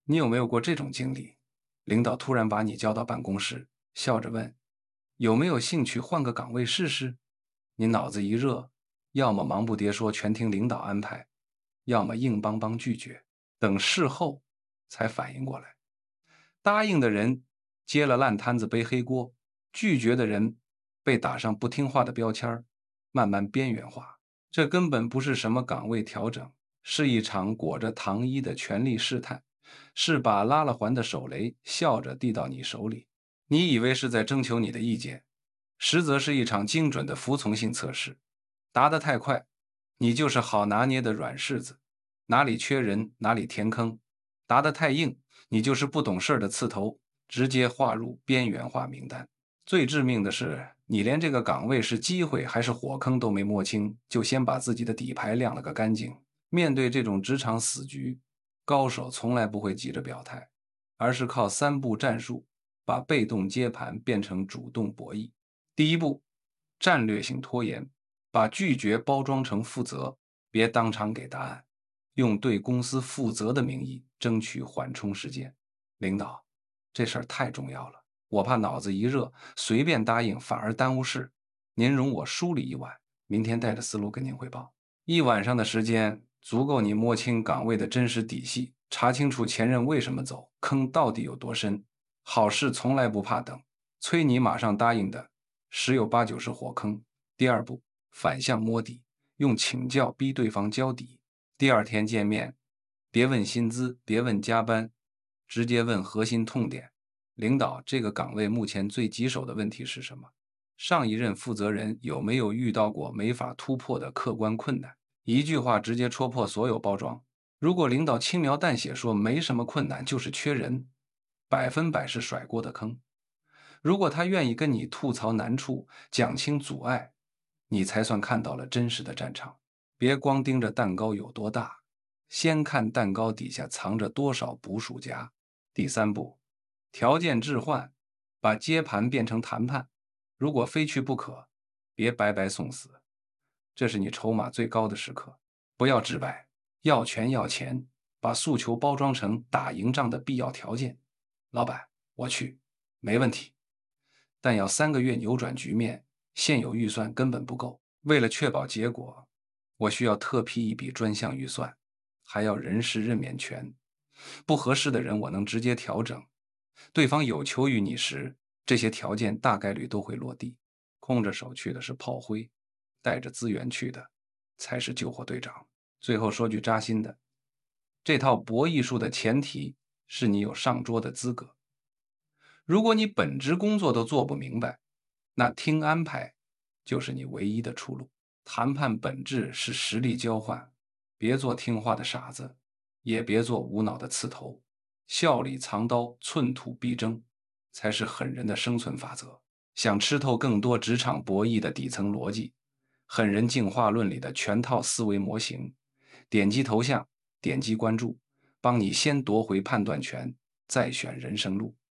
你有没有过这种经历？领导突然把你叫到办公室，笑着问：“有没有兴趣换个岗位试试？”你脑子一热，要么忙不迭说全听领导安排，要么硬邦邦拒绝，等事后才反应过来。答应的人接了烂摊子背黑锅，拒绝的人被打上不听话的标签，慢慢边缘化。这根本不是什么岗位调整，是一场裹着糖衣的权力试探，是把拉了环的手雷笑着递到你手里。你以为是在征求你的意见，实则是一场精准的服从性测试。答得太快，你就是好拿捏的软柿子，哪里缺人哪里填坑；答得太硬，你就是不懂事儿的刺头，直接划入边缘化名单。最致命的是，你连这个岗位是机会还是火坑都没摸清，就先把自己的底牌亮了个干净。面对这种职场死局，高手从来不会急着表态，而是靠三步战术，把被动接盘变成主动博弈。第一步，战略性拖延，把拒绝包装成负责，别当场给答案，用对公司负责的名义争取缓冲时间。领导，这事儿太重要了，我怕脑子一热，随便答应反而耽误事。您容我梳理一晚，明天带着思路跟您汇报。一晚上的时间足够你摸清岗位的真实底细，查清楚前任为什么走，坑到底有多深。好事从来不怕等，催你马上答应的，十有八九是火坑。第二步，反向摸底，用请教逼对方交底。第二天见面，别问薪资，别问加班，直接问核心痛点。领导，这个岗位目前最棘手的问题是什么？上一任负责人有没有遇到过没法突破的客观困难？一句话直接戳破所有包装。如果领导轻描淡写说没什么困难，就是缺人，100%是甩锅的坑。如果他愿意跟你吐槽难处，讲清阻碍，你才算看到了真实的战场。别光盯着蛋糕有多大，先看蛋糕底下藏着多少捕鼠夹。第三步，条件置换，把接盘变成谈判。如果非去不可，别白白送死。这是你筹码最高的时刻，不要直白，要权要钱，把诉求包装成打赢仗的必要条件。老板，我去，没问题。但要3个月扭转局面，现有预算根本不够。为了确保结果，我需要特批一笔专项预算，还要人事任免权。不合适的人我能直接调整。对方有求于你时，这些条件大概率都会落地。空着手去的是炮灰，带着资源去的才是救火队长。最后说句扎心的，这套博弈术的前提是你有上桌的资格。如果你本职工作都做不明白，那听安排就是你唯一的出路。谈判本质是实力交换，别做听话的傻子，也别做无脑的刺头。笑里藏刀，寸土必争，才是狠人的生存法则。想吃透更多职场博弈的底层逻辑，狠人进化论里的全套思维模型，点击头像，点击关注，帮你先夺回判断权，再选人生路。